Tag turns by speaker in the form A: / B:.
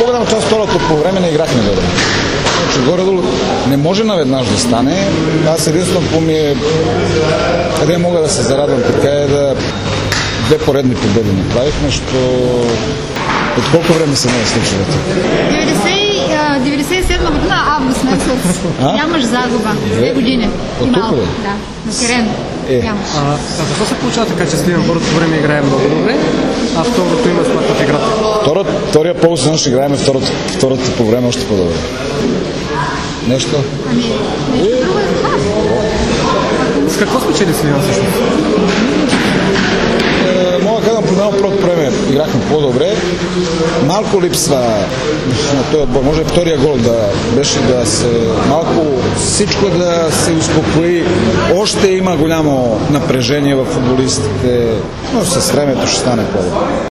A: по-голяма част второто по време не играхме добре. Значи горе-долу не може наведнъж да стане. Аз единствено помня къде мога да се зарадвам така е да две поредни победи направихме, защото от колко време се не е случило?
B: 97 година, август месец. Нямаш загуба. 2 години.
A: От тук ли?
B: Да, на терен. Нямаш.
C: Защо се получава така, че Сливен първото време играе много добре, а второто има смъртна в играта?
A: Втория полусезон ще играем второто по време още по-добре. Нещо?
B: Нещо друго е това.
C: С какво спечели Сливен всъщност?
A: Мога да казвам, по едно първото време играхме по-добре. Малко липсва на този отбор. Може втория гол да беше да се малко всичко да се успокои. Още има голямо напрежение в футболистите, но с времето ще стане по-добре.